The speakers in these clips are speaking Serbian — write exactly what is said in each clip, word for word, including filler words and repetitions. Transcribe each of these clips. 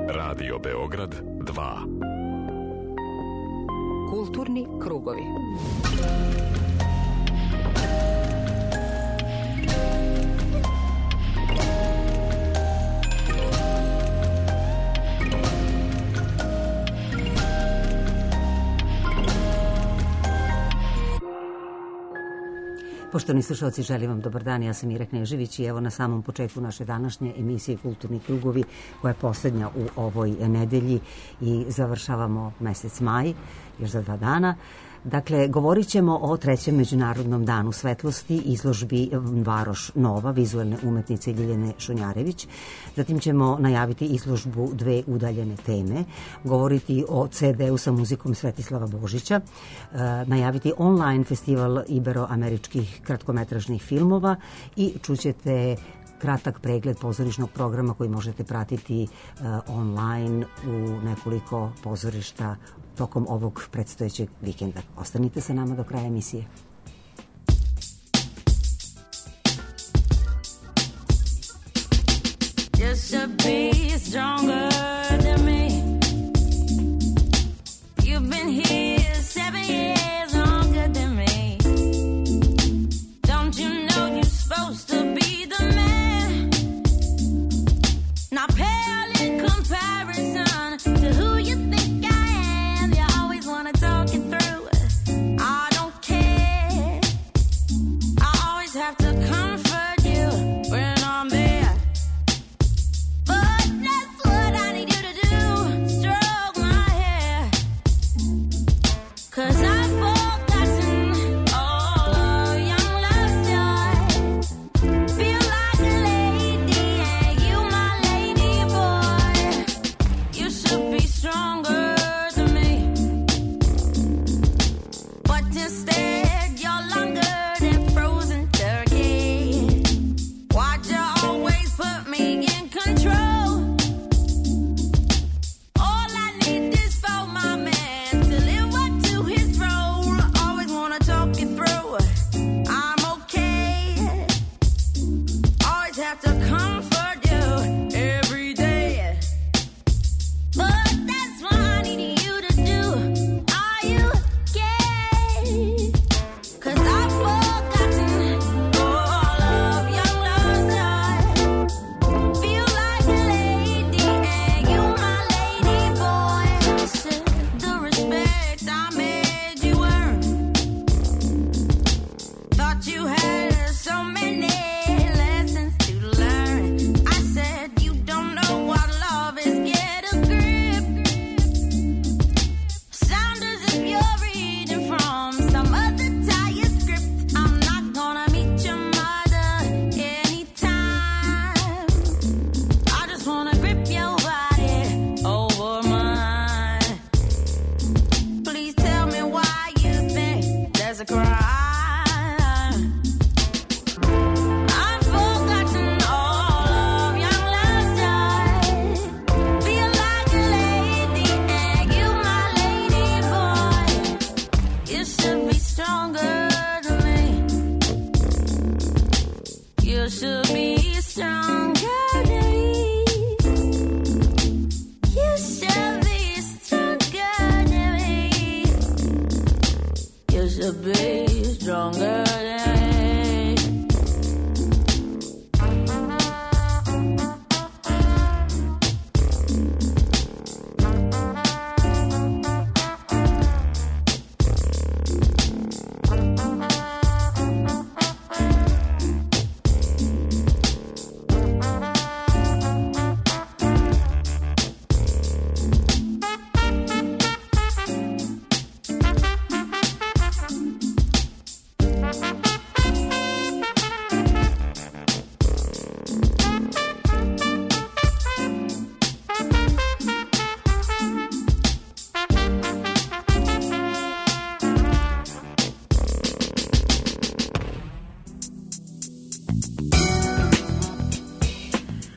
Radio Beograd dva. Kulturni krugovi. Poštovani slušalci, želim vam dobar dan. Ja sam Ira Knežević i evo na samom početku naše današnje emisije Kulturni krugovi, koja je poslednja u ovoj nedelji i završavamo mesec maj, još za dva dana. Dakle, govorit ćemo o trećem Međunarodnom danu svetlosti, izložbi Varoš Nova, vizualne umetnice Ljiljane Šunjarević. Zatim ćemo najaviti izložbu Dve udaljene teme, govoriti o ce de-u sa muzikom Svetislava Božića, najaviti online festival iberoameričkih kratkometražnih filmova i čućete kratak pregled pozorišnog programa koji možete pratiti uh, online u nekoliko pozorišta tokom ovog predstojećeg vikenda. Ostanite sa nama do kraja emisije. You should be stronger than me. You've been here seven years longer than me. Don't you know you're supposed to be the man? Not pale in comparison to who you think I am. You always want to talk it through. I don't care. I always have to comfort you when I'm there. But that's what I need you to do. Stroke my hair. 'Cause I've forgotten all of young love's joy. Feel like a lady and you my lady boy. You should be stronger than me. But instead you're longer than frozen turkey. Why'd you always put me in control? All I need is for my man to live up to his role. Always wanna talk it through. I'm okay. Always have to comfort you every day. But that's what I need you to do. Are you gay? 'Cause I've forgotten all of young love's joy. Feel like a lady and you my lady boy. Said the respect I made you earn. Thought you had so many lessons to learn. I said you don't know what love is. Get a grip. Sound as if you're reading from some other tired script. I'm not gonna meet your mother anytime. I just wanna grip your body over mine. Please tell me why you think there's a crime. I've forgotten all of young love's joy. Feel like a lady and you my lady boy. You should be stronger than me. You should be stronger than me. You should be stronger than me. You should be stronger than me.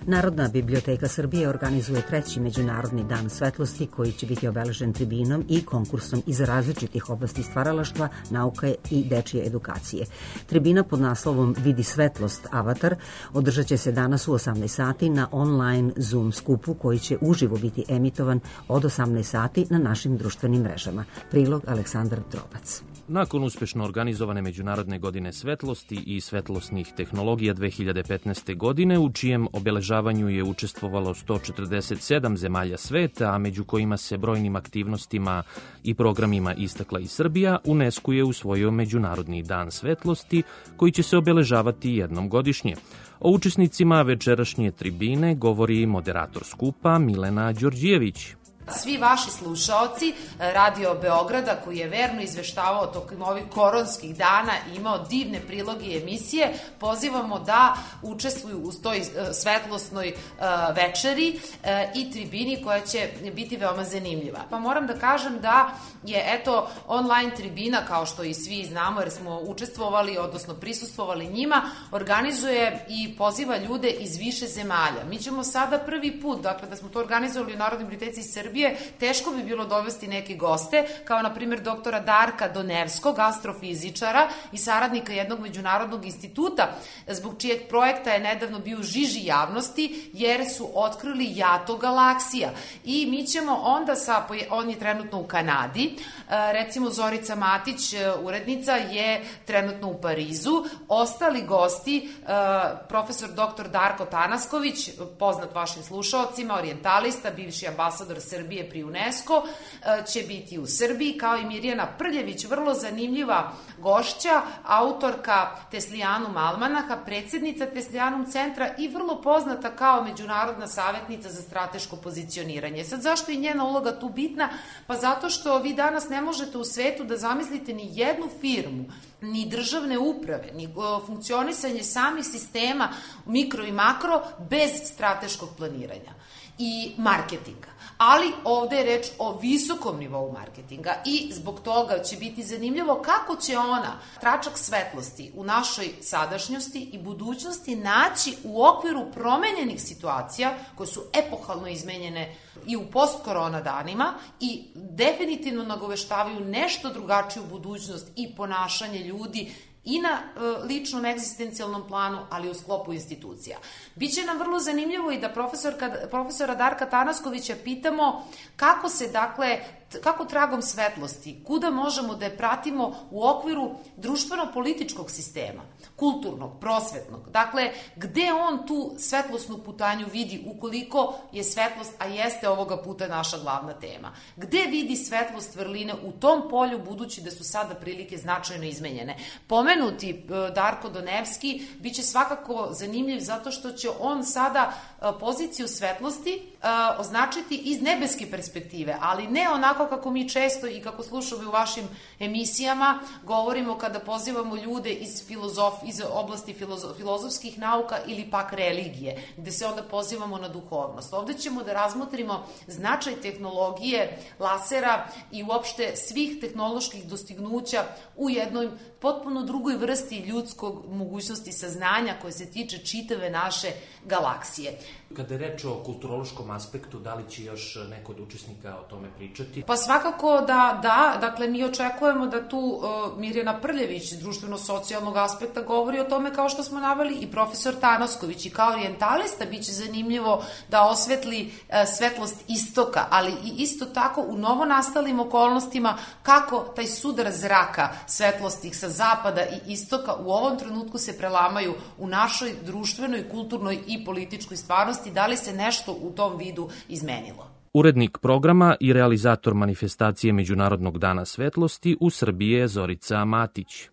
Narodna biblioteka Srbije organizuje treći Međunarodni dan svetlosti koji će biti obeležen tribinom i konkursom iz različitih oblasti stvaralaštva, nauke i dečije edukacije. Tribina pod naslovom Vidi svetlost avatar održat će se danas u osamnaest sati na online Zoom skupu koji će uživo biti emitovan od osamnaest sati na našim društvenim mrežama. Prilog Aleksandar Drobac. Nakon uspešno organizovane Međunarodne godine svetlosti i svetlosnih tehnologija dve hiljade petnaeste. godine, u čijem obeležavanju je učestvovalo sto četrdeset sedam zemalja sveta, a među kojima se brojnim aktivnostima i programima istakla i Srbija, UNESCO je usvojio Međunarodni dan svetlosti koji će se obeležavati jednom godišnje. O učesnicima večerašnje tribine govori moderator skupa Milena Đorđijević. Svi vaši slušaoci Radio Beograda, koji je verno izveštavao tokom ovih koronskih dana i imao divne priloge i emisije, pozivamo da učestvuju u toj svetlosnoj večeri i tribini koja će biti veoma zanimljiva. Pa moram da kažem da je eto online tribina, kao što i svi znamo jer smo učestvovali, odnosno prisustvovali njima, organizuje i poziva ljude iz više zemalja. Mi ćemo sada prvi put, dakle da smo to organizovali u Narodnoj biblioteci Srbije, teško bi bilo dovesti neke goste, kao na primjer doktora Darka Donevskog, astrofizičara i saradnika jednog međunarodnog instituta, zbog čijeg projekta je nedavno bio u žiži javnosti, jer su otkrili jato galaksija. I mi ćemo onda sa, on je trenutno u Kanadi, recimo Zorica Matić, urednica, je trenutno u Parizu, ostali gosti, profesor doktor Darko Tanasković, poznat vašim slušaocima, orijentalista, bivši ambasador Srbije pri UNESCO, će biti u Srbiji, kao i Mirjana Prljević, vrlo zanimljiva gošća, autorka Teslijanum almanaha, predsjednica Teslijanum centra i vrlo poznata kao međunarodna savjetnica za strateško pozicioniranje. Sad, zašto je njena uloga tu bitna? Pa zato što vi danas ne možete u svetu da zamislite ni jednu firmu, ni državne uprave, ni funkcionisanje samih sistema mikro i makro bez strateškog planiranja i marketinga. Ali ovde je reč o visokom nivou marketinga i zbog toga će biti zanimljivo kako će ona tračak svetlosti u našoj sadašnjosti i budućnosti naći u okviru promenjenih situacija koje su epohalno izmenjene i u post-korona danima i definitivno nagoveštavaju nešto drugačiju budućnost i ponašanje ljudi i na e, ličnom egzistencijalnom planu, ali u sklopu institucija. Biće nam vrlo zanimljivo i da profesorka, profesora Darka Tanaskovića pitamo kako se, dakle, kako tragom svetlosti, kuda možemo da je pratimo u okviru društveno-političkog sistema, kulturnog, prosvetnog. Dakle, gde on tu svetlosnu putanju vidi ukoliko je svetlost, a jeste ovoga puta naša glavna tema. Gde vidi svetlost vrline u tom polju, budući da su sada prilike značajno izmenjene. Pomenuti Darko Donevski biće svakako zanimljiv zato što će on sada poziciju svetlosti označiti iz nebeske perspektive, ali ne onako kako mi često i kako slušamo u vašim emisijama govorimo kada pozivamo ljude iz, filozof, iz oblasti filozof, filozofskih nauka ili pak religije, gde se onda pozivamo na duhovnost. Ovde ćemo da razmotrimo značaj tehnologije, lasera i uopšte svih tehnoloških dostignuća u jednoj potpuno drugoj vrsti ljudskog mogućnosti saznanja koje se tiče čitave naše galaksije. Kada je reč o kulturološkom aspektu, da li će još neko od učesnika o tome pričati? Pa svakako da, da, dakle mi očekujemo da tu uh, Mirjana Prljević iz društveno-socijalnog aspekta govori o tome kao što smo naveli i profesor Tanasković i kao orijentalista biće zanimljivo da osvetli uh, svetlost istoka, ali i isto tako u novonastalim okolnostima kako taj sudar zraka svetlosti sa zapada i istoka u ovom trenutku se prelamaju u našoj društvenoj, kulturnoj i političkoj stvarnosti, da li se nešto u tom vidu izmenilo. Urednik programa i realizator manifestacije Međunarodnog dana svetlosti u Srbiji je Zorica Matić.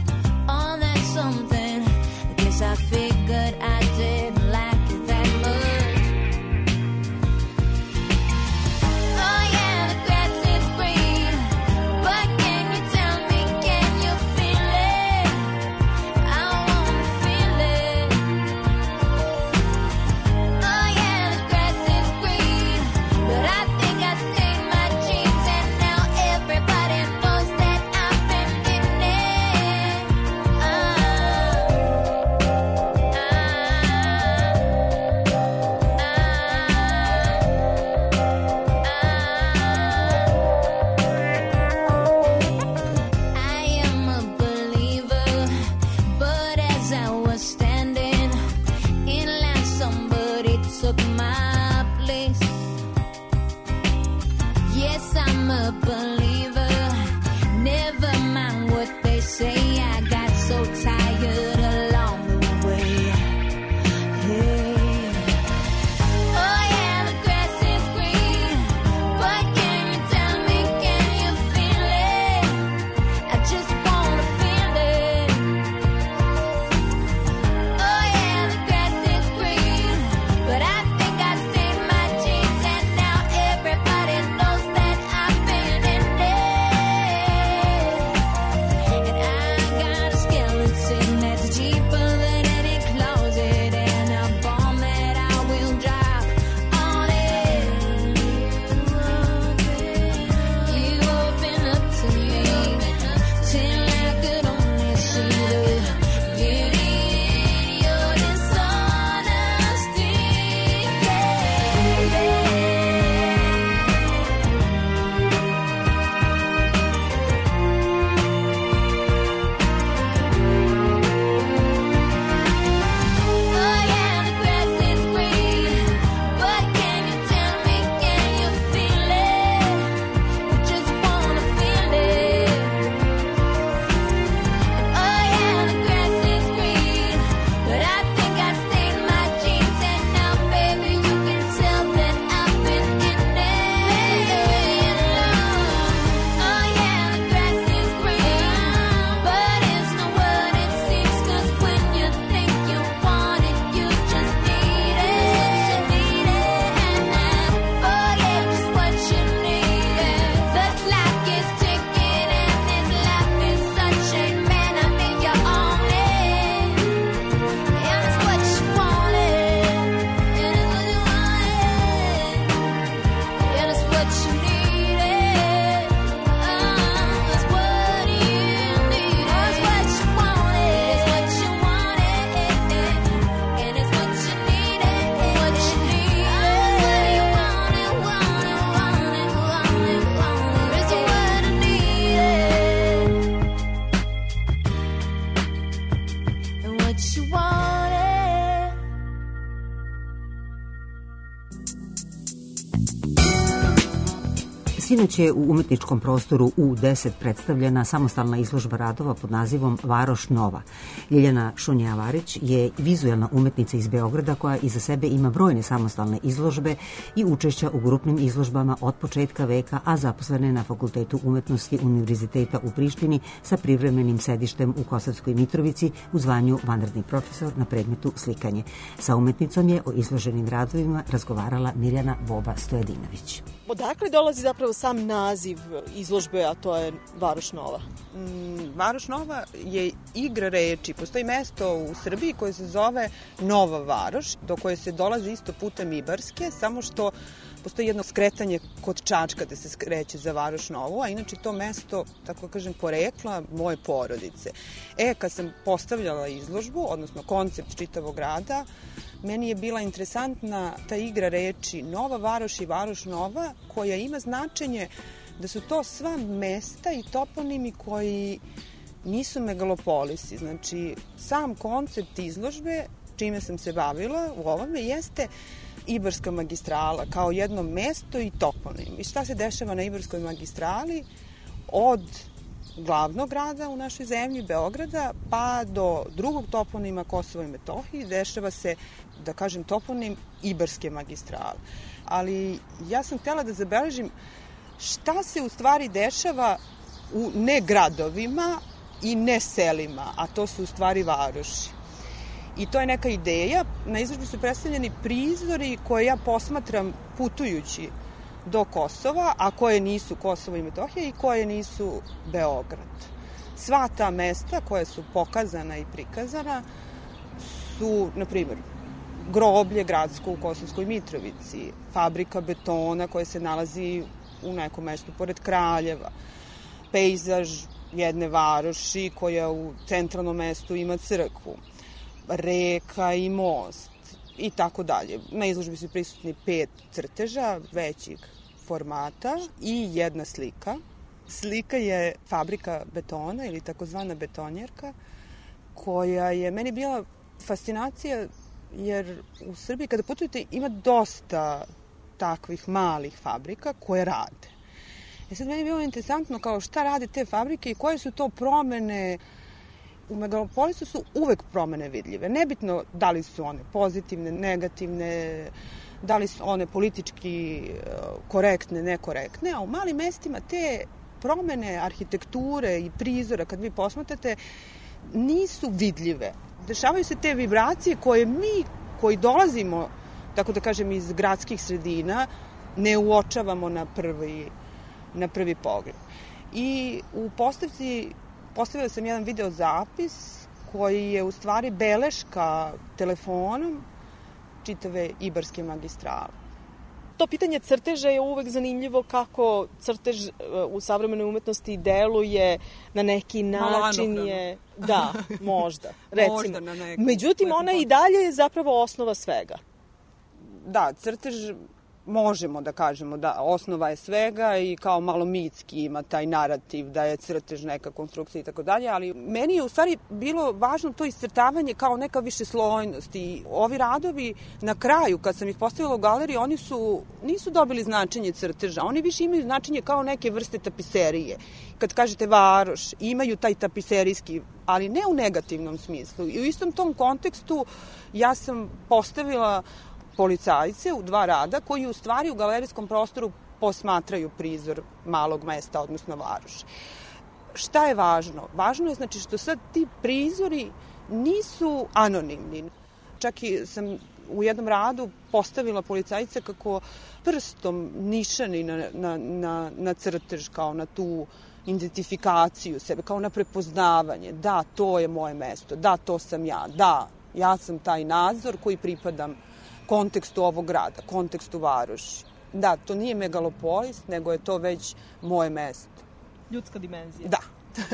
I figured I didn't like it that much. Sinoć je u umetničkom prostoru U deset predstavljena samostalna izložba radova pod nazivom Varoš Nova. Ljiljana Šunjavarić je vizuelna umetnica iz Beograda koja iza sebe ima brojne samostalne izložbe i učešća u grupnim izložbama od početka veka, a zaposlena je na Fakultetu umetnosti Univerziteta u Prištini sa privremenim sedištem u Kosovskoj Mitrovici u zvanju vanredni profesor na predmetu slikanje. Sa umetnicom je o izloženim radovima razgovarala Mirjana Boba Stojadinović. Odakle dolazi zapravo sam naziv izložbe, a to je Varoš Nova? Mm, Varoš Nova je igra reči. Postoji mesto u Srbiji koje se zove Nova Varoš, do koje se dolazi isto putem Ibarske, samo što postoji jedno skretanje kod Čačka da se skreće za Varoš Novu, a inače to mesto, tako kažem, porekla moje porodice. E, kad sam postavljala izložbu, odnosno koncept čitavog grada, meni je bila interesantna ta igra reči Nova Varoš i Varoš Nova, koja ima značenje da su to sva mesta i toponimi koji nisu megalopolisi. Znači, sam koncept izložbe, čime sam se bavila u ovome, jeste Ibarska magistrala kao jedno mesto i toponim. I šta se dešava na Ibarskoj magistrali od glavnog grada u našoj zemlji, Beograda, pa do drugog toponima Kosovo i Metohije, dešava se, da kažem, toponim Ibarske magistrale. Ali ja sam htjela da zabeležim šta se u stvari dešava u ne gradovima i ne selima, a to su u stvari varoši. I to je neka ideja. Na izložbi su predstavljeni prizori koje ja posmatram putujući do Kosova, a koje nisu Kosovo i Metohija i koje nisu Beograd. Sva ta mesta koja su pokazana i prikazana su, na primjer, groblje gradsko u Kosovskoj Mitrovici, fabrika betona koja se nalazi u nekom mestu pored Kraljeva, pejzaž jedne varoši koja u centralnom mestu ima crkvu, reka i most i tako dalje. Na izložbi su prisutni pet crteža većih formata i jedna slika. Slika je fabrika betona ili takozvana betonjerka, koja je meni bila fascinacija jer u Srbiji kada putujete ima dosta takvih malih fabrika koje rade. E sad meni je bilo interesantno kao šta rade te fabrike i koje su to promene. U megalopolisu su uvek promene vidljive. Nebitno da li su one pozitivne, negativne, da li su one politički korektne, nekorektne, a u malim mestima te promene arhitekture i prizora, kad vi posmatrate, nisu vidljive. Dešavaju se te vibracije koje mi, koji dolazimo, tako da kažem, iz gradskih sredina, ne uočavamo na prvi, na prvi pogled. I u postavci postavila sam jedan video zapis koji je u stvari beleška telefonom čitave Ibarske magistrale. To pitanje crteža je uvek zanimljivo kako crtež u savremenoj umetnosti deluje na neki način je... Da, možda, recimo. Možda na neku, Međutim, ona i dalje je zapravo osnova svega. Da, crtež možemo da kažemo da osnova je svega i kao malo mitski ima taj narativ da je crtež neka konstrukcija i tako dalje, ali meni je u stvari bilo važno to iscrtavanje kao neka višeslojnost i ovi radovi na kraju kad sam ih postavila u galeriji oni su, nisu dobili značenje crteža, oni više imaju značenje kao neke vrste tapiserije. Kad kažete varoš, imaju taj tapiserijski, ali ne u negativnom smislu. I u istom tom kontekstu ja sam postavila policajce u dva rada koji u stvari u galerijskom prostoru posmatraju prizor malog mesta, odnosno varoši. Šta je važno? Važno je znači što sad ti prizori nisu anonimni. Čak i sam u jednom radu postavila policajce kako prstom nišani na, na, na, na crtež, kao na tu identifikaciju sebe, kao na prepoznavanje. Da, to je moje mesto. Da, to sam ja. Da, ja sam taj nadzor koji pripadam kontekstu ovog grada, kontekstu varoši. Da, to nije megalopolis, nego je to već moje mesto. Ljudska dimenzija. Da.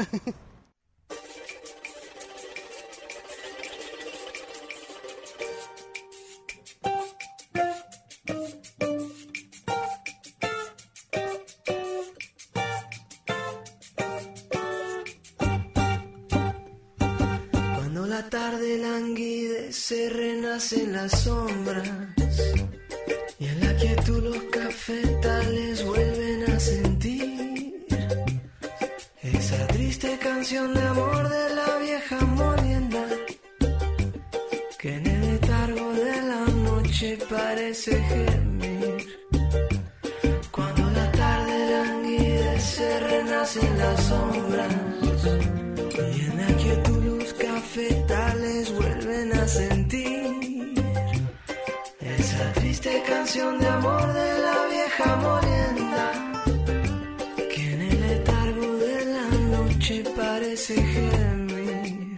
Cuando la tarde languide se renace en las sombras Y en la quietud los cafetales vuelven a sentir esa triste canción de amor de la vieja molienda, que en el letargo de la noche parece gemir. Cuando la tarde languidece, renacen las sombras, y en la quietud los cafetales vuelven a sentir esa triste canción de amor de la vieja molienda, que en el letargo de la noche parece gemir.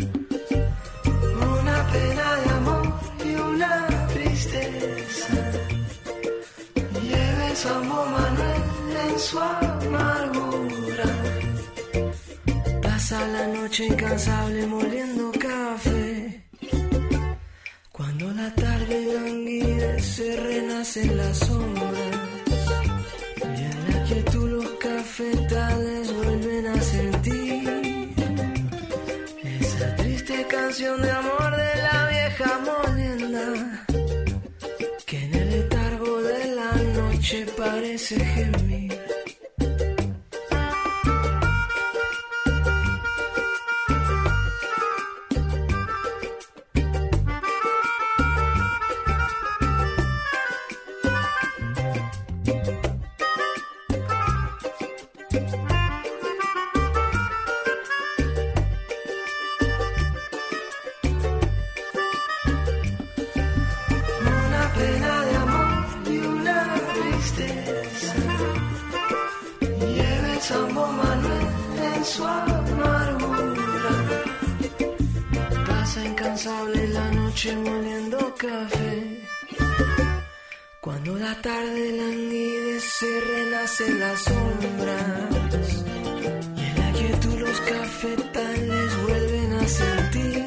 Una pena de amor y una tristeza lleva el Sambo Manuel en su amargura. Pasa la noche incansable moliendo café. Cuando la tarde languidece, renacen las sombras, y en la quietud los cafetales vuelven a sentir esa triste canción de amor de la vieja molienda, que en el letargo de la noche parece gemir. La noche moliendo café. Cuando la tarde languidece, renacen las sombras, y en la quietud los cafetales vuelven a sentir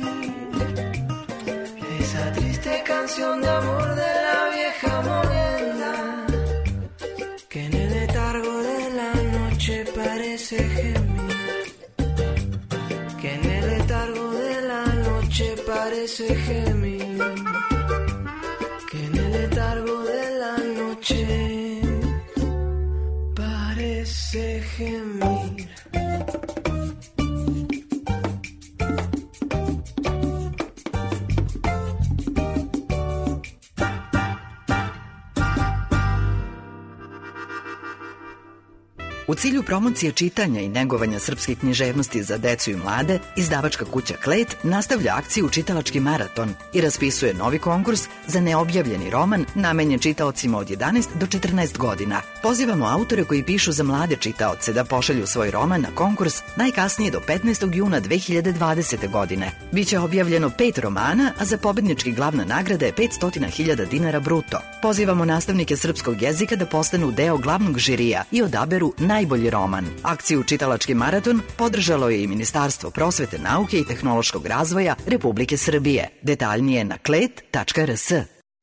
esa triste canción de amor de la vieja molienda, que en el letargo de la noche parece gemir, que en el letargo de la noche parece gemir, que en el letargo de la noche parece gemir. U cilju promocije čitanja i negovanja srpske književnosti za decu i mlade, izdavačka kuća Klet nastavlja akciju Čitalački maraton i raspisuje novi konkurs za neobjavljeni roman namenjen čitaocima od jedanaest do četrnaest godina. Pozivamo autore koji pišu za mlade čitaoce da pošalju svoj roman na konkurs najkasnije do petnaestog juna dve hiljade dvadesete. godine. Biće objavljeno pet romana, a za pobednički glavna nagrada je petsto hiljada dinara bruto. Pozivamo nastavnike srpskog jezika da postanu deo glavnog žirija i odaberu najbolji roman. Akciju Čitalački maraton podržalo je i Ministarstvo prosvete, nauke i tehnološkog razvoja Republike Srbije. Detaljnije na klet tačka r s.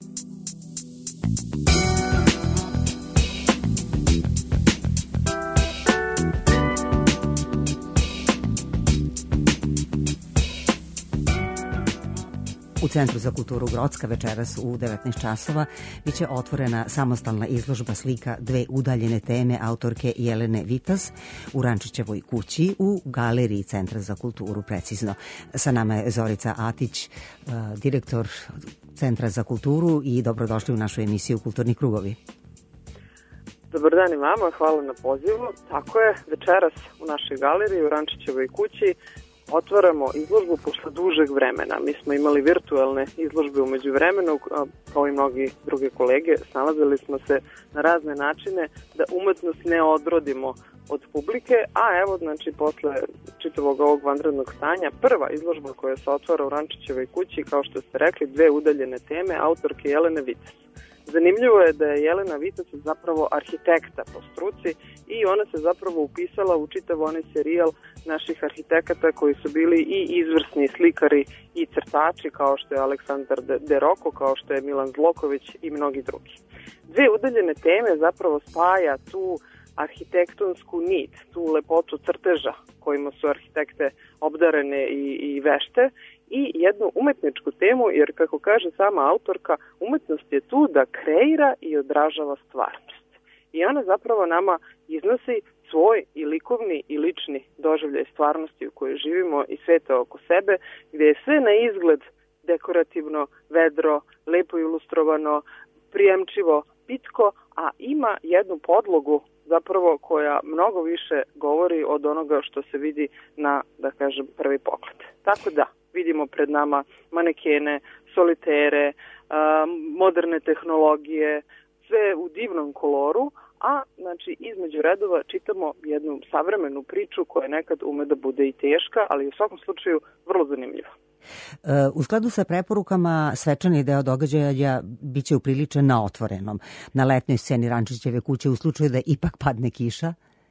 U Centru za kulturu Grocka večeras u devetnaest časova biće otvorena samostalna izložba slika Dve udaljene teme autorke Jelene Vitas u Rančićevoj kući u galeriji Centra za kulturu, precizno. Sa nama je Zorica Atić, direktor Centra za kulturu, i dobrodošli u našu emisiju Kulturni krugovi. Dobar dan i vama, hvala na pozivu. Tako je, večeras u našoj galeriji u Rančićevoj kući otvaramo izložbu posle dužeg vremena. Mi smo imali virtualne izložbe umeđu vremenu, kao i mnogi druge kolege. Snalazili smo se na razne načine da umetnost ne odrodimo od publike, a evo, znači, posle čitavog ovog vanrednog stanja, prva izložba koja se otvara u Rančićevoj kući, kao što ste rekli, Dve udaljene teme autorke Jelene Vitas. Zanimljivo je da je Jelena Vitas zapravo arhitekta po struci i ona se zapravo upisala u čitav onaj serijal naših arhitekata koji su bili i izvrsni slikari i crtači, kao što je Aleksandar De Roko, kao što je Milan Zloković i mnogi drugi. Dve udaljene teme zapravo spaja tu arhitektonsku nit, tu lepotu crteža kojima su arhitekte obdarene i, i vešte, i jednu umetničku temu, jer kako kaže sama autorka, umetnost je tu da kreira i odražava stvarnost. I ona zapravo nama iznosi svoj i likovni i lični doživljaj stvarnosti u kojoj živimo i sveta oko sebe, gdje je sve na izgled dekorativno, vedro, lepo ilustrovano, prijemčivo, pitko, a ima jednu podlogu zapravo koja mnogo više govori od onoga što se vidi na, da kažem, prvi pogled. Tako da, vidimo pred nama manekene, solitere, moderne tehnologije, sve u divnom koloru, a znači između redova čitamo jednu savremenu priču koja nekad ume da bude i teška, ali u svakom slučaju vrlo zanimljiva. U skladu sa preporukama, svečani deo događaja biće upriličen na otvorenom, na letnjoj sceni Rančićeve kuće u slučaju da ipak padne kiša.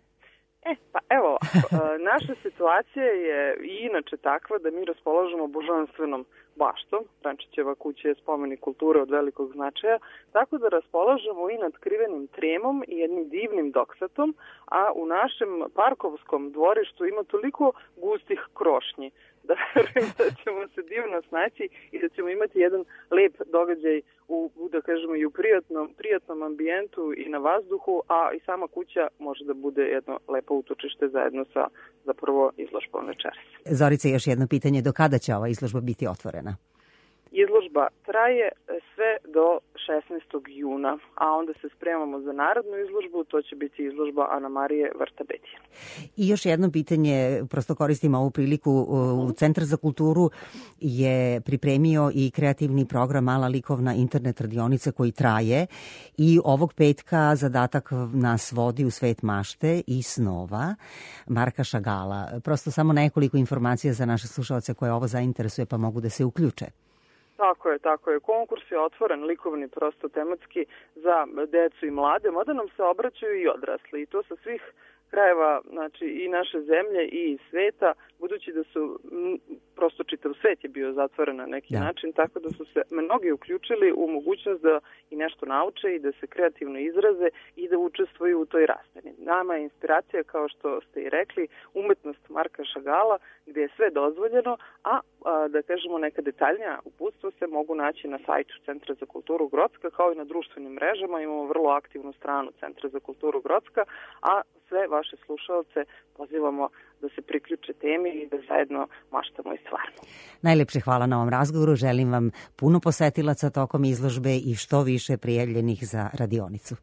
E, pa evo, naša situacija je i inače takva da mi raspolažemo božanstvenom baštom. Rančićeva kuća je spomenik kulture od velikog značaja, tako da raspolažemo i nadkrivenim tremom i jednim divnim doksatom, a u našem parkovskom dvorištu ima toliko gustih krošnji da verujem da ćemo se divno snaći i da ćemo imati jedan lep događaj u, da kažemo, i u prijatnom, prijatnom ambijentu i na vazduhu, a i sama kuća može da bude jedno lepo utočište zajedno sa zapravo izložbom večeras. Zorice, još jedno pitanje, do kada će ova izložba biti otvorena? Izložba traje sve do šesnaestog juna, a onda se spremamo za narodnu izložbu, to će biti izložba Ana Marije Vrtabedije. I još jedno pitanje, prosto koristim ovu priliku, u Centar za kulturu je pripremio i kreativni program Mala likovna internet radionica koji traje i ovog petka zadatak nas vodi u svet mašte i snova Marka Šagala. Prosto samo nekoliko informacija za naše slušalce koje ovo zainteresuje pa mogu da se uključe. Tako je, tako je. Konkurs je otvoren, likovni, prosto tematski za decu i mlade, mada nam se obraćaju i odrasli i to sa svih krajeva, znači i naše zemlje i sveta, budući da su m, prosto čitav svet je bio zatvoren na neki da. način, tako da su se mnogi uključili u mogućnost da i nešto nauče i da se kreativno izraze i da učestvuju u toj razmeni. Nama je inspiracija, kao što ste i rekli, umetnost Marka Šagala, gdje je sve dozvoljeno, a, a da kažemo neka detaljnija uputstva se mogu naći na sajtu Centra za kulturu Grocka, kao i na društvenim mrežama. Imamo vrlo aktivnu stranu Centra za kulturu Grocka, a sve vaše slušalce pozivamo da se priključe temi i da zajedno maštamo i stvarno. Najlepše hvala na ovom razgovoru. Želim vam puno posetilaca tokom izložbe i što više prijavljenih za radionicu.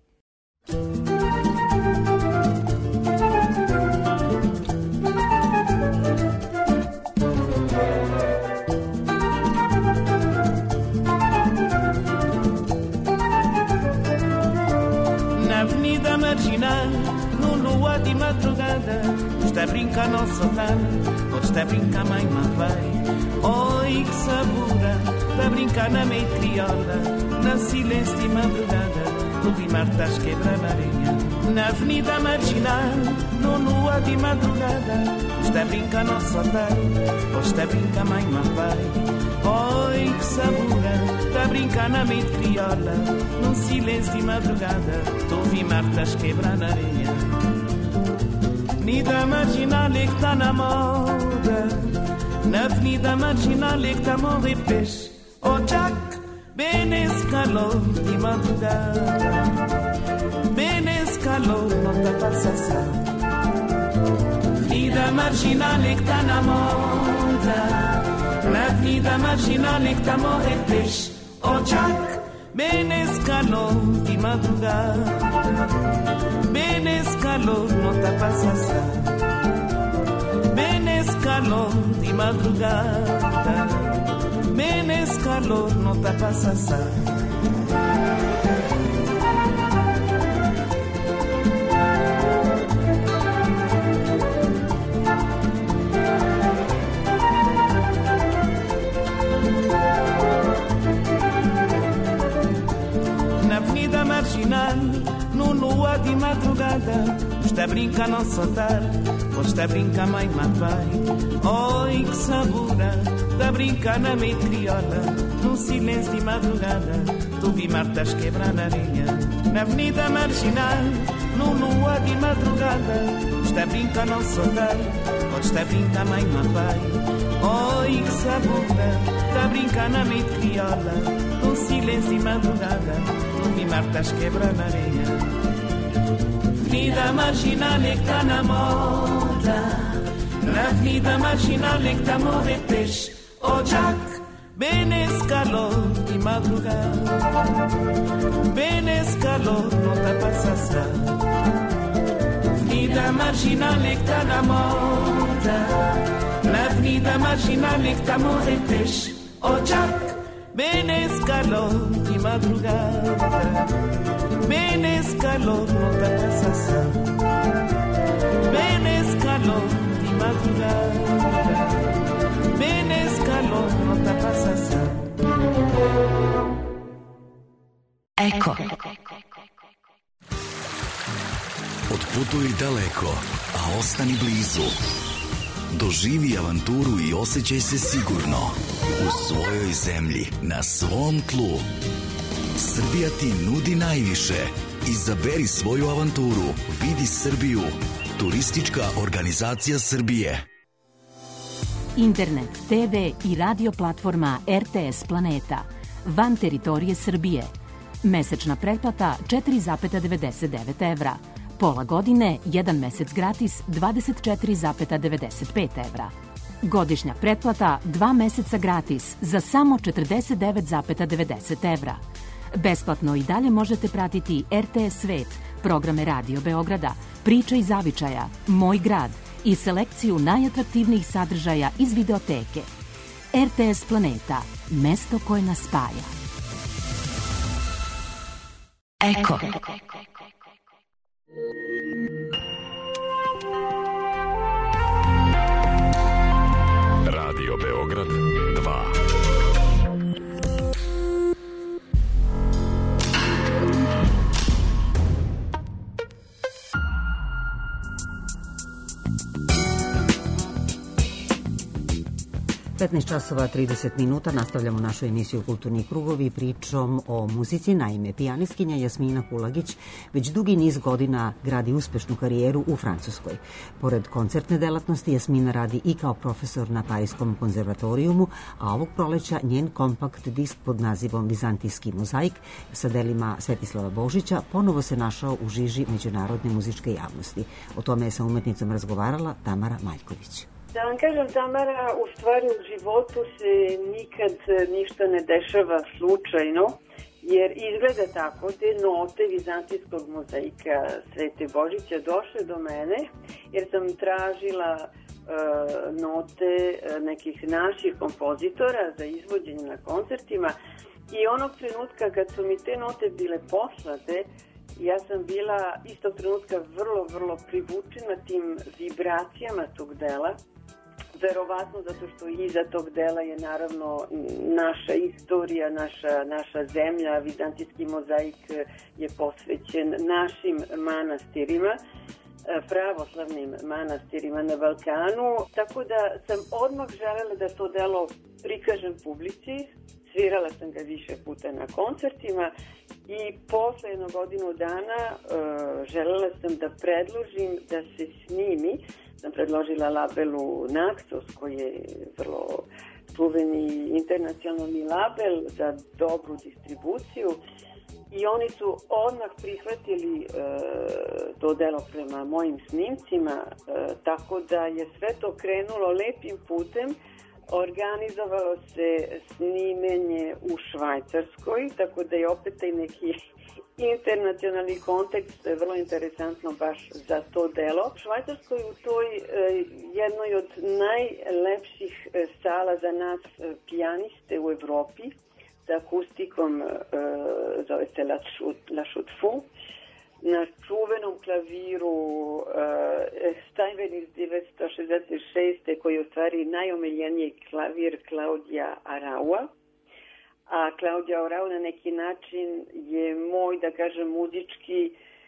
Na Avenida Marginal, no lua de madrugada, está a brincar não soltar, ou está a brincar mãe, pai. Oi, que sabura, está a brincar na meia crioula, na silêncio de madrugada, no rimar estás quebrar na areia. Na Avenida Marginal, no lua de madrugada, está a brincar não soltar, ou está a brincar mãe, pai. Oi, que sabura, está a brincar na meia crioula, num silêncio de madrugada, tu rimar estás quebrar na areia. Avenida Marginal é que está na moda, na Avenida Marginal é que está a morrer peixe. Oh Jack, bem nesse calor de madrugada, bem nesse calor não está a passar. Avenida Marginal é que está na moda, na Avenida Marginal é que está a morrer peixe. Oh Jack, bem nesse calor de madrugada, bem nesse calor não está a passar. Bem nesse calor de madrugada, bem nesse calor não está a passar. Na Avenida Marginal, no lua de madrugada, está a brincar não soltar, ou está a brincar mãe, pai. Oi, que sabura, está a brincar na meia crioula, num silêncio de madrugada, tu Guimar estás quebrar na areia. Na Avenida Marginal, no lua de madrugada, está a brincar não soltar, ou podes até brincar mãe e pai. Oi, que sabura, tá brincar na meio de crioula, com silêncio e madrugada, tu me martas quebra na areia. Avenida marginal é que tá na moda, na avenida marginal é que tá a morrer peixe. Oh Jack, bem nesse calor de madrugada, bem nesse calor não tá passação. Avenida marginal é que tá na moda, na avenida marginal é que tá a morrer peixe. Oh Jack, bem nesse calor de madrugada, bem nesse calor não tá passação. Bem nesse calor de madrugada, bem nesse calor não tá passação. Eko. Otputuj daleko, a ostani blizu. Doživi avanturu i osjećaj se sigurno u svojoj zemlji, na svom tlu. Srbija ti nudi najviše. Izaberi svoju avanturu. Vidi Srbiju. Turistička organizacija Srbije. Internet, te ve i radio platforma er te es Planeta. Van teritorije Srbije. Mesečna pretplata četiri zarez devedeset devet evra. Pola godine, jedan mesec gratis, dvadeset četiri zarez devedeset pet evra. Godišnja pretplata, dva meseca gratis, za samo četrdeset devet zarez devedeset evra. Besplatno i dalje možete pratiti er te es Svet, programe Radio Beograda, Priče iz zavičaja, Moj grad i selekciju najatraktivnijih sadržaja iz videoteke. er te es Planeta, mesto koje nas spaja. Eko. Radio Beograd dva. petnaest časova trideset minuta nastavljamo našu emisiju Kulturni krugovi pričom o muzici. Naime, pijanistkinja Jasmina Kulagić već dugi niz godina gradi uspešnu karijeru u Francuskoj. Pored koncertne delatnosti, Jasmina radi i kao profesor na Parijskom konzervatorijumu, a ovog proleća njen kompakt disk pod nazivom Vizantijski mozaik sa delima Svetislava Božića ponovo se našao u žiži međunarodne muzičke javnosti. O tome je sa umetnicom razgovarala Tamara Maljković. Da vam kažem, Tamara, u stvari u životu se nikad ništa ne dešava slučajno, jer izgleda tako, te note vizantijskog mozaika Svete Božića došle do mene, jer sam tražila e, note nekih naših kompozitora za izvođenje na koncertima i onog trenutka kad su mi te note bile poslate, ja sam bila istog trenutka vrlo, vrlo privučena tim vibracijama tog dela. Verovatno zato što iza tog dela je naravno naša istorija, naša, naša zemlja. Vizantijski mozaik je posvećen našim manastirima, pravoslavnim manastirima na Balkanu. Tako da sam odmah želela da to delo prikažem publici. Svirala sam ga više puta na koncertima i posle jedno godinu dana uh, želela sam da predložim da se snimi. Sam predložila labelu Naxos, koji je vrlo čuveni internacionalni label za dobru distribuciju i oni su odmah prihvatili uh, to delo prema mojim snimcima, uh, tako da je sve to krenulo lepim putem. Organizovalo se snimenje u Švajcarskoj, tako da je opet taj neki internacionalni kontekst vrlo interesantno baš za to delo. Švajcarskoj u toj e, jednoj od najlepših e, sala za nas e, pijaniste u Evropi sa akustikom, e, zove se La, La Chute Fou, na čuvenom klaviru uh, Steinway iz devetsto šezdeset šeste koji je u stvari najomiljeniji klavir Klaudija Araua. A Klaudija Arau na neki način je moj, da kažem, muzički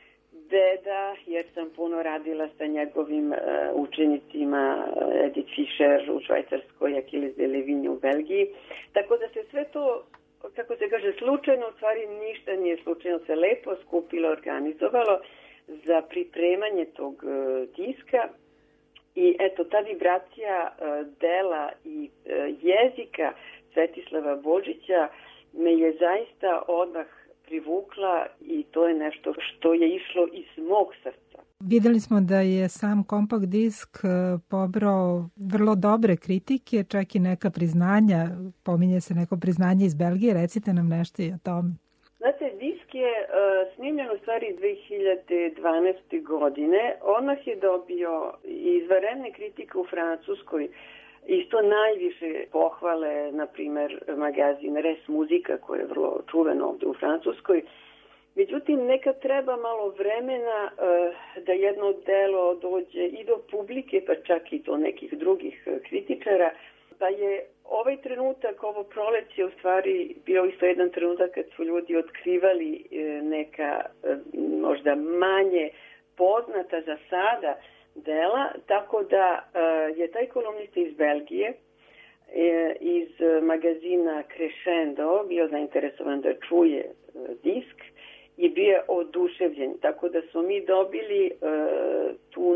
deda, jer sam puno radila sa njegovim uh, učenicima, Edith Fischer u Švajcarskoj, Achilles de Levigne u Belgiji. Tako da se sve to, kako se kaže, slučajno, u stvari ništa nije slučajno, se lepo skupilo, organizovalo za pripremanje tog uh, diska I eto, ta vibracija uh, dela i uh, jezika Svetislava Božića me je zaista odmah privukla i to je nešto što je išlo iz mog srca. Videli smo da je sam kompakt disk pobrao vrlo dobre kritike, čak i neka priznanja, pominje se neko priznanje iz Belgije, recite nam nešto i o tome. Znate, disk je uh, snimljen u stvari dve hiljade dvanaeste. godine, odmah je dobio izvanredne kritike u Francuskoj, isto najviše pohvale, na primer, magazin Res Muzika, koji je vrlo čuven ovde u Francuskoj. Međutim, nekad treba malo vremena uh, da jedno delo dođe i do publike, pa čak i do nekih drugih uh, kritičara. Pa je ovaj trenutak, ovo proleće, u stvari bio isto jedan trenutak kad su ljudi otkrivali uh, neka uh, možda manje poznata za sada dela, tako da uh, je taj kolumnista iz Belgije, uh, iz magazina Crescendo, bio zainteresovan da čuje uh, disk, i bio oduševljen, tako da smo mi dobili uh, tu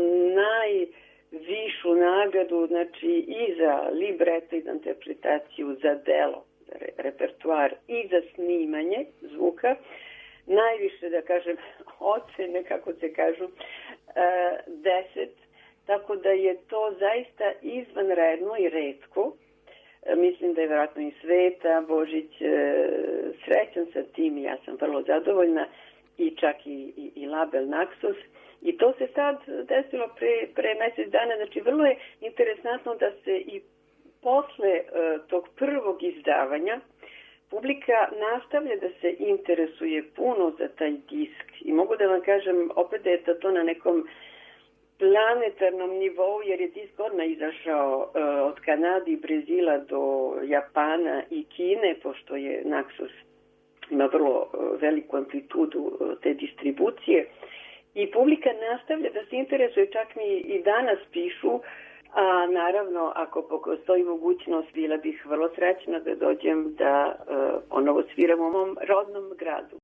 najvišu nagradu, znači i za libreto i za interpretaciju, za delo, za re, repertoar i za snimanje zvuka, najviše, da kažem, ocene, kako se kažu, uh, deset, tako da je to zaista izvanredno i retko. Mislim da je vjerojatno i Sveta Božić e, srećan sa tim i ja sam vrlo zadovoljna i čak i, i, i Label Naxos. I to se sad desilo pre, pre mesec dana. Znači vrlo je interesantno da se i posle e, tog prvog izdavanja publika nastavlja da se interesuje puno za taj disk. I mogu da vam kažem opet da je to na nekom planetarnom nivou, jer je disk odmah izašao uh, od Kanade i Brazila do Japana i Kine, pošto je Naxos ima vrlo uh, veliku amplitudu uh, te distribucije. I publika nastavlja da se interesuje, čak mi i danas pišu, a naravno, ako postoji mogućnost, bila bih vrlo srećna da dođem da uh, ponovo sviram u mom rodnom gradu.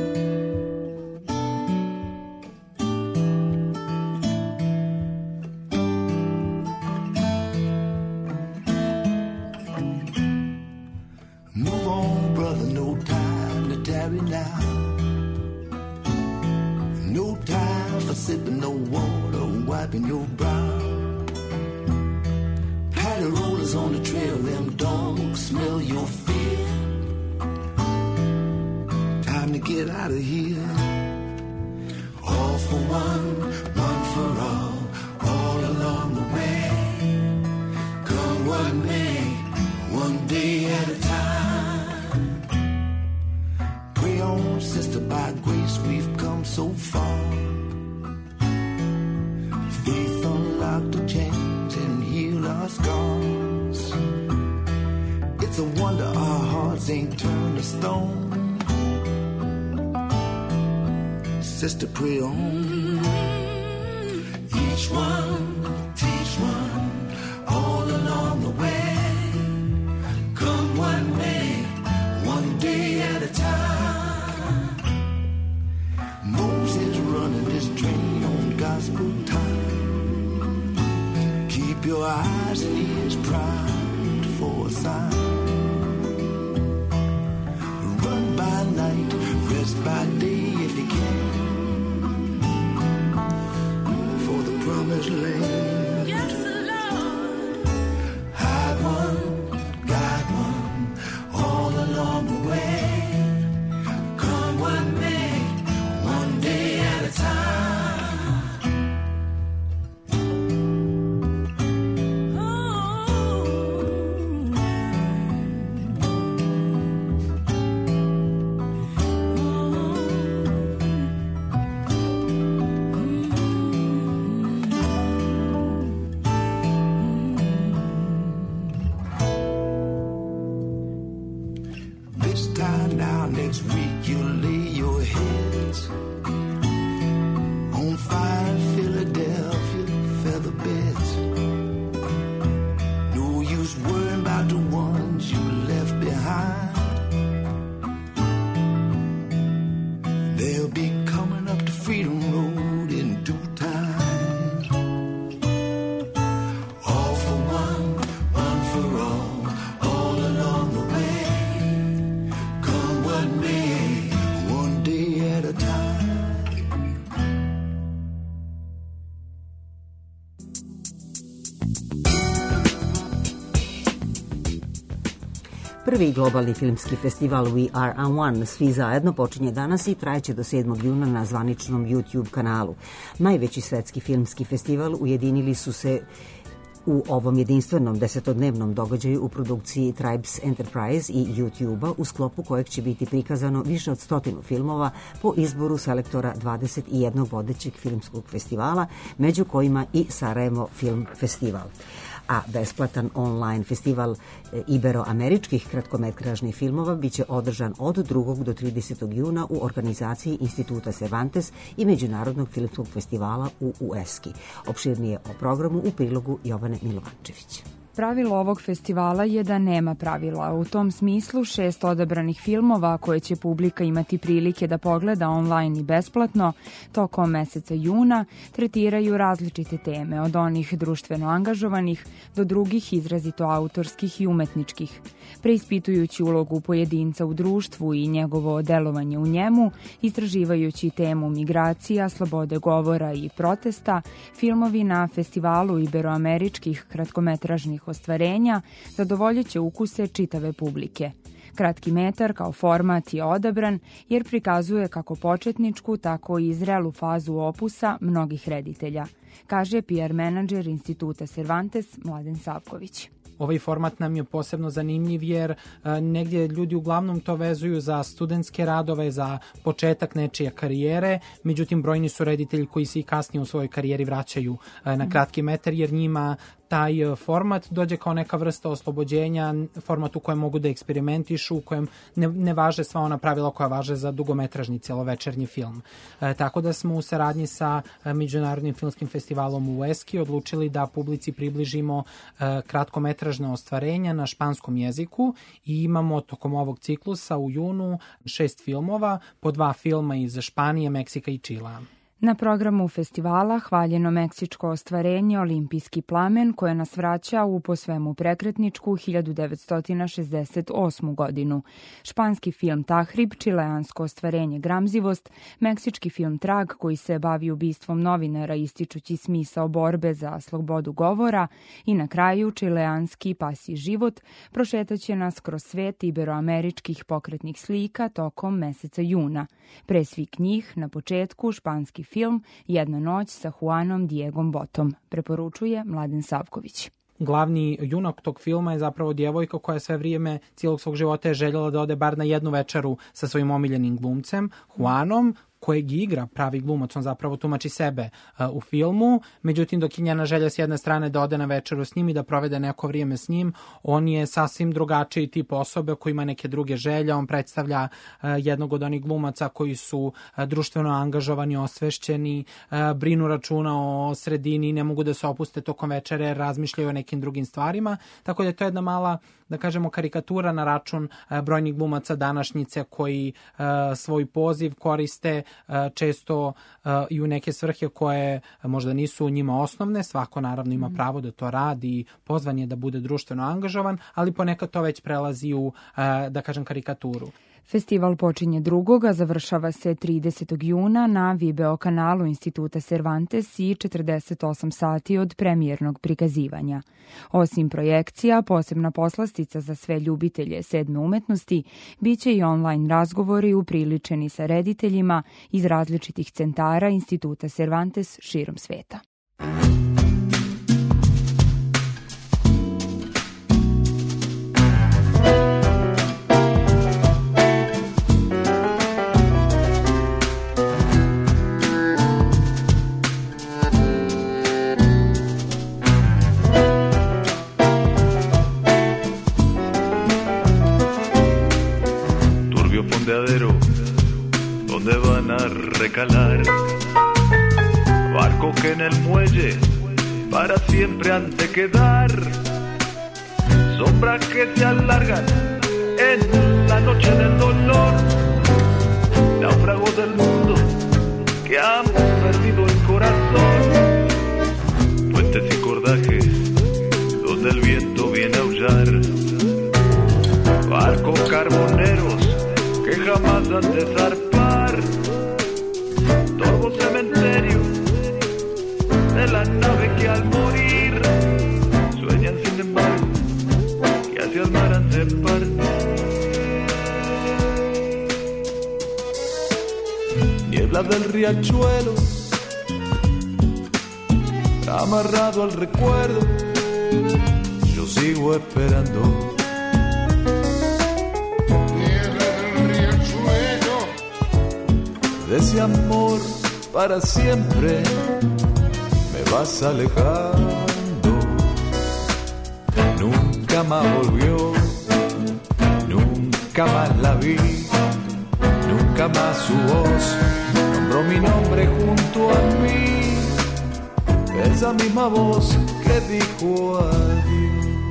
Now, no time for sipping no water, wiping your brow. Paddy rollers on the trail, them dogs smell your fear. Time to get out of here. All for one, one for all, all along the way. Come what may, one day at a time. Sister, by grace we've come so far. Faith unlocked the chains and healed our scars. It's a wonder our hearts ain't turned to stone. Sister, pray on. Each one, teach one, all along the way. Come one may, one day at a time. Moses running this train on gospel time. Keep your eyes and ears primed for a sign. Run by night, rest by day if you can. For the promised land. Yes, Lord. Hide one, guide one, all along the way. Come one may. Prvi globalni filmski festival We Are One, svi zajedno, počinje danas i trajeće do sedmog juna na zvaničnom YouTube kanalu. Najveći svetski filmski festival ujedinili su se u ovom jedinstvenom desetodnevnom događaju u produkciji Tribes Enterprise i YouTube-a, u sklopu kojeg će biti prikazano više od stotinu filmova po izboru selektora dvadeset jednog vodećeg filmskog festivala, među kojima i Sarajevo Film Festival. A besplatan online festival iberoameričkih kratkometražnih filmova biće održan od drugog do tridesetog juna u organizaciji Instituta Cervantes i Međunarodnog filmskog festivala u U E S K I. Opširnije o programu u prilogu Jovane Milovančević. Pravilo ovog festivala je da nema pravila. U tom smislu šest odabranih filmova koje će publika imati prilike da pogleda online i besplatno tokom meseca juna tretiraju različite teme, od onih društveno angažovanih do drugih izrazito autorskih i umetničkih. Preispitujući ulogu pojedinca u društvu i njegovo delovanje u njemu, istraživajući temu migracija, slobode govora i protesta, filmovi na festivalu iberoameričkih kratkometražnih ostvarenja zadovoljit će ukuse čitave publike. Kratki metar kao format je odabran jer prikazuje kako početničku, tako i zrelu fazu opusa mnogih reditelja, kaže P R menadžer Instituta Cervantes Mladen Savković. Ovaj format nam je posebno zanimljiv jer a, negdje ljudi uglavnom to vezuju za studentske radove, za početak nečije karijere, međutim brojni su reditelji koji se i kasnije u svojoj karijeri vraćaju a, na kratki metar jer njima taj format dođe kao neka vrsta oslobođenja, format u kojem mogu da eksperimentišu, u kojem ne, ne važe sva ona pravila koja važe za dugometražni celovečernji film. E, tako da smo u saradnji sa Međunarodnim filmskim festivalom u U E S K I odlučili da publici približimo e, kratkometražne ostvarenja na španskom jeziku i imamo tokom ovog ciklusa u junu šest filmova, po dva filma iz Španije, Meksika i Čilea. Na programu festivala hvaljeno meksičko ostvarenje Olimpijski plamen koje nas vraća u po svemu prekretničku hiljadu devetsto šezdeset osmu godinu. Španski film Tahrib, čileansko ostvarenje Gramzivost, meksički film Trag koji se bavi ubistvom novinara ističući smisao borbe za slobodu govora i na kraju čileanski Pasji život prošetaće nas kroz svet iberoameričkih pokretnih slika tokom meseca juna. Pre svih njih, na početku, španski film Jedna noć sa Juanom Diegom Botom, preporučuje Mladen Savković. Glavni junak tog filma je zapravo djevojka koja sve vrijeme cijelog svog života je željela da ode bar na jednu večeru sa svojim omiljenim glumcem, Juanom, kojeg igra pravi glumac, on zapravo tumači sebe uh, u filmu, međutim dok je njena želja s jedne strane da ode na večeru s njim i da provede neko vrijeme s njim, on je sasvim drugačiji tip osobe koji ima neke druge želje, on predstavlja uh, jednog od onih glumaca koji su uh, društveno angažovani, osvešćeni, uh, brinu računa o sredini, ne mogu da se opuste tokom večere, razmišljaju o nekim drugim stvarima, tako da je to jedna mala, da kažemo, karikatura na račun uh, brojnih glumaca današnjice koji uh, svoj poziv koriste često uh, i u neke svrhe koje možda nisu njima osnovne, svako naravno ima pravo da to radi i pozvan je da bude društveno angažovan, ali ponekad to već prelazi u, uh, da kažem, karikaturu. Festival počinje drugog, a završava se tridesetog juna na video kanalu Instituta Cervantes i četrdeset osam sati od premijernog prikazivanja. Osim projekcija, posebna poslastica za sve ljubitelje sedme umetnosti biće i online razgovori upriličeni sa rediteljima iz različitih centara Instituta Cervantes širom sveta. ¿Dónde van a recalar? Barco que en el muelle para siempre han de quedar. Sombras que se alargan en la noche del dolor. Náufragos del mundo que han perdido el corazón. Puentes y cordajes donde el viento viene a aullar. Barcos carboneros que jamás han de zarpar. Torvo cementerio de la nave que al morir sueñan sin embargo que hacia el mar han de partir. niebla del riachuelo, amarrado al recuerdo, yo sigo esperando. Niebla del riachuelo, de ese amor para siempre me vas alejando. Nunca más volvió, nunca más la vi, nunca más su voz nombró mi nombre junto a mí. Esa misma voz que dijo adiós.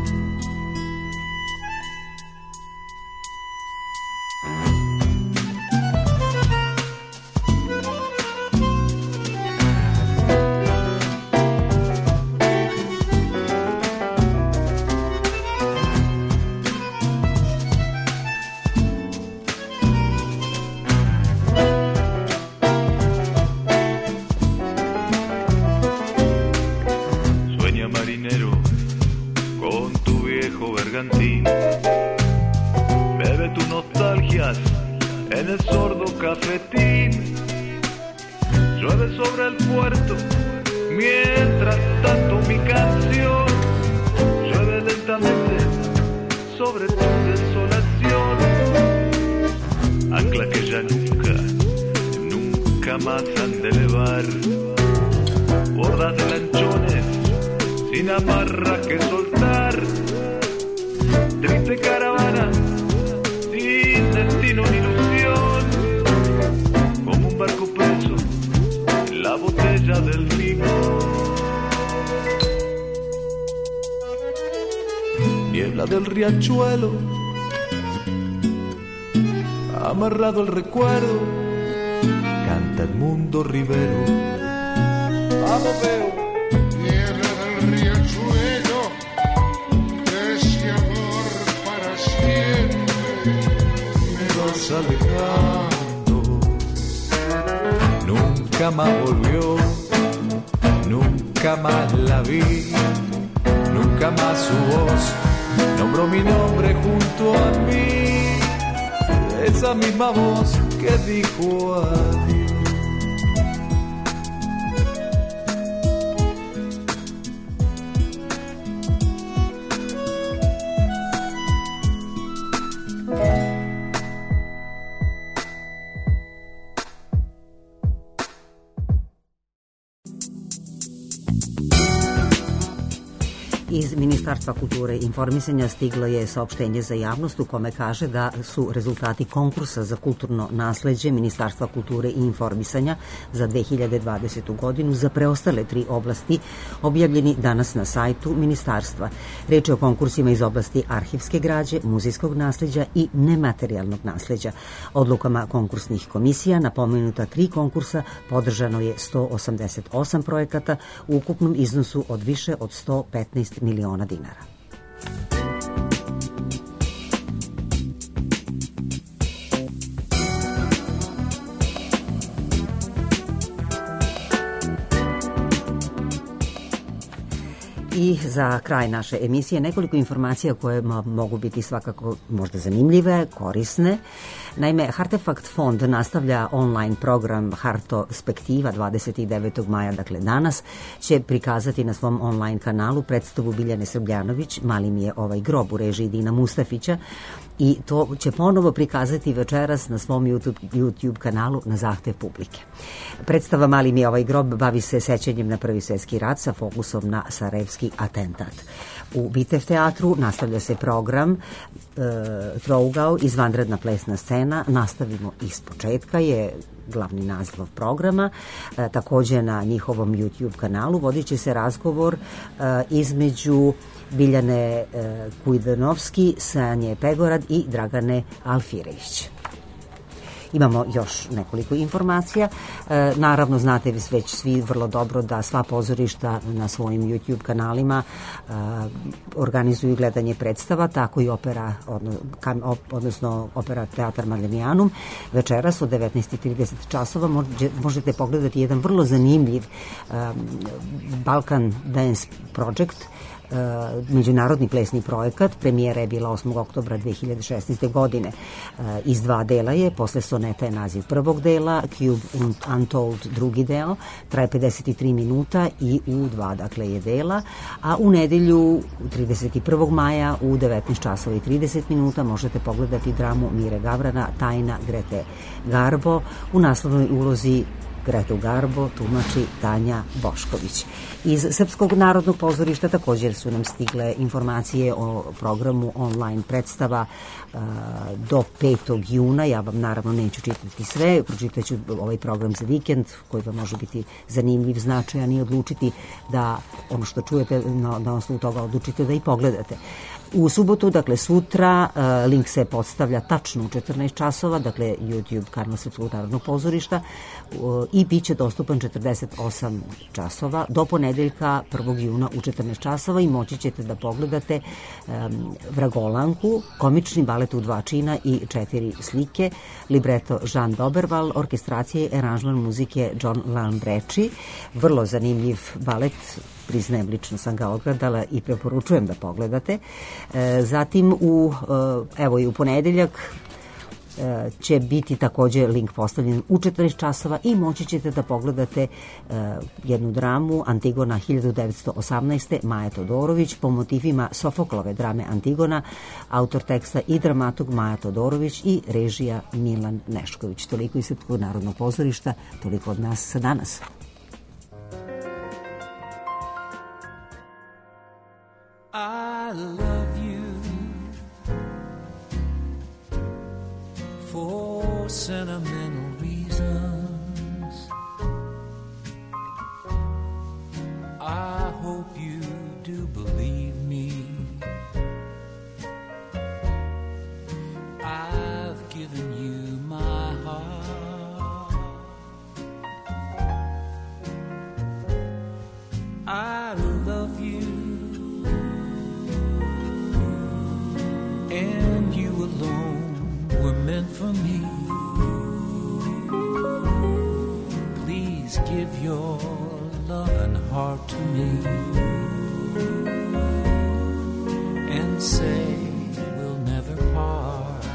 Riachuelo, amarrado al recuerdo, canta el mundo Rivero. Vamos, veo. Niebla del riachuelo, de ese amor para siempre me vas alejando. Nunca más volvió, nunca más la vi, nunca más su voz nombró mi nombre junto a mí, esa misma voz que dijo adiós. Iz Ministarstva kulture i informisanja stiglo je saopštenje za javnost u kome kaže da su rezultati konkursa za kulturno nasleđe Ministarstva kulture i informisanja za dve hiljade dvadesetu godinu za preostale tri oblasti objavljeni danas na sajtu Ministarstva. Reč je o konkursima iz oblasti arhivske građe, muzejskog nasleđa i nematerijalnog nasleđa. Odlukama konkursnih komisija na pomenuta tri konkursa podržano je sto osamdeset osam projekata u ukupnom iznosu od više od sto petnaest miliona dinara. I za kraj naše emisije nekoliko informacija koje mogu biti svakako možda zanimljive, korisne. Naime, Hartefakt fond nastavlja online program Hartospektiva dvadeset devetog maja, dakle danas, će prikazati na svom online kanalu predstavu Biljane Srbljanović, Mali mi je ovaj grob u režiji Dina Mustafića, i to će ponovo prikazati večeras na svom YouTube, YouTube kanalu na zahtev publike. Predstava Mali mi je ovaj grob bavi se sećanjem na Prvi svetski rat sa fokusom na sarajevski atentat. U Bitev teatru nastavlja se program e, Trougao, izvanredna plesna scena, nastavimo iz početka je glavni naslov programa. E, takođe na njihovom YouTube kanalu vodit će se razgovor e, između Biljane e, Kujdanovski, Sanje Pegorad i Dragane Alfirević. Imamo još nekoliko informacija. E, naravno, znate već svi vrlo dobro da sva pozorišta na svojim YouTube kanalima e, organizuju gledanje predstava, tako i opera, odno, kam, op, odnosno opera Teatar Magdalenijanum. Večeras od devetnaest i trideset časova može, možete pogledati jedan vrlo zanimljiv e, Balkan Dance Project međunarodni plesni projekat. Premijera je bila osmog oktobra dve hiljade šesnaeste. godine. Iz dva dela je, posle soneta je naziv prvog dela, Cube Untold drugi deo, traje pedeset tri minuta i u dva, dakle, je dela, a u nedelju trideset prvog maja u devetnaest časova i trideset minuta možete pogledati dramu Mire Gavrana Tajna Grete Garbo. U naslovnoj ulozi Gretu Garbo tumači Tanja Bošković. Iz Srpskog narodnog pozorišta također su nam stigle informacije o programu online predstava uh, do petog juna. Ja vam naravno neću čitati sve, pročitaću ovaj program za vikend koji vam može biti zanimljiv, značajan i odlučiti da ono što čujete na, na osnovu toga odlučite da i pogledate. U subotu, dakle sutra, link se podstavlja tačno u četrnaest časova, dakle YouTube kanal Srpskog narodnog pozorišta, i bit će dostupan četrdeset osam časova do ponedeljka prvog juna u četrnaest časova i moći ćete da pogledate um, Vragolanku, komični balet u dva čina i četiri slike, libreto Jean Doberval, orkestracije i aranžman muzike John Lambrechi. Vrlo zanimljiv balet, priznajem, lično sam ga odgledala i preporučujem da pogledate. E, zatim u, evo i u ponedeljak e, će biti takođe link postavljen u četrnaest časova i moći ćete da pogledate e, jednu dramu Antigona hiljadu devetsto osamnaeste. Maja Todorović po motivima Sofoklove drame Antigona, autor teksta i dramatog Maja Todorović i režija Milan Nešković. Toliko iz Srpskog narodnog pozorišta, toliko od nas sa danas. I love you for sentimental reasons. I hope you do believe me. I've given you my heart. I love you, and you alone were meant for me. Please give your love and heart to me, and say we'll never part.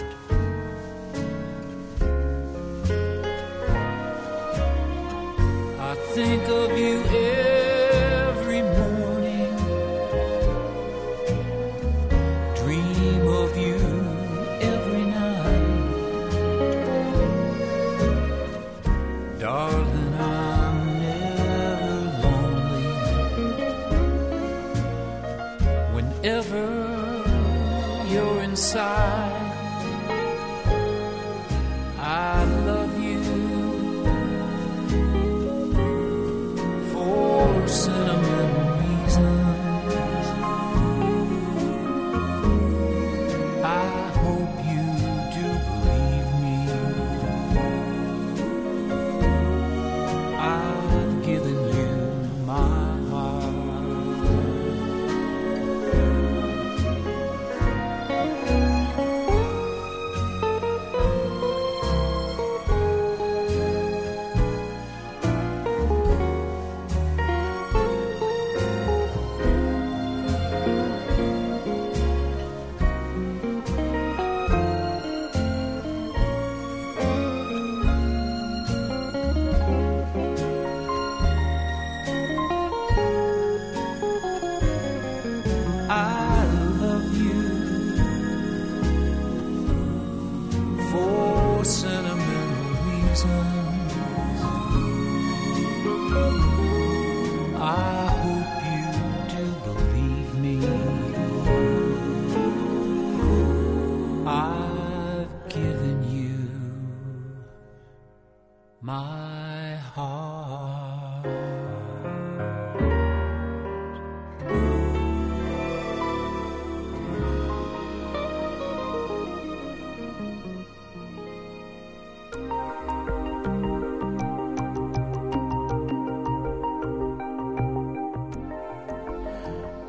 I think of you every morning, dream of you every night. Darling, I'm never lonely. Whenever you're inside, I love you for sentimental reasons. I hope you do believe me. I've given you my I love you for sentimental reasons. I hope you do believe me. I've given you my heart.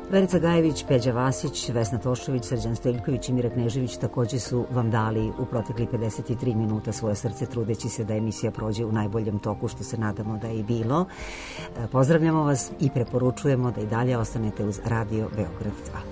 Verica Gajević, Peđa Vasić, Vesna Tošović, Srđan Stojiljković i Mira Knežević takođe su vam dali u protekli pedeset tri minuta svoje srce, trudeći se da emisija prođe u najboljem toku, što se nadamo da je i bilo. Pozdravljamo vas i preporučujemo da i dalje ostanete uz Radio Beograd dva.